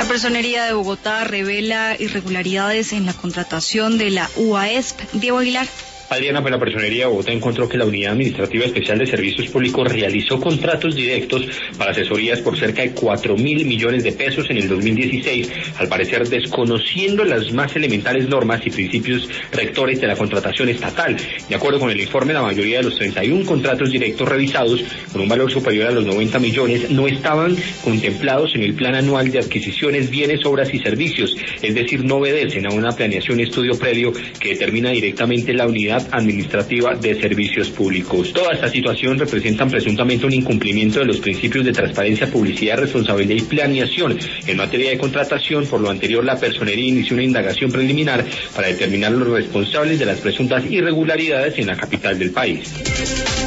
Personería de Bogotá revela irregularidades en la contratación de la UASP. Diego Aguilar. Adriana, pues la Personería de Bogotá encontró que la Unidad Administrativa Especial de Servicios Públicos realizó contratos directos para asesorías por cerca de 4.000 millones de pesos en el 2016, al parecer desconociendo las más elementales normas y principios rectores de la contratación estatal. De acuerdo con el informe, la mayoría de los 31 contratos directos revisados, con un valor superior a los 90 millones, no estaban contemplados en el Plan Anual de Adquisiciones, Bienes, Obras y Servicios, es decir, no obedecen a una planeación y estudio previo que determina directamente la Unidad Administrativa de Servicios Públicos. Toda esta situación representa presuntamente un incumplimiento de los principios de transparencia, publicidad, responsabilidad y planeación en materia de contratación. Por lo anterior, la Personería inició una indagación preliminar para determinar los responsables de las presuntas irregularidades en la capital del país.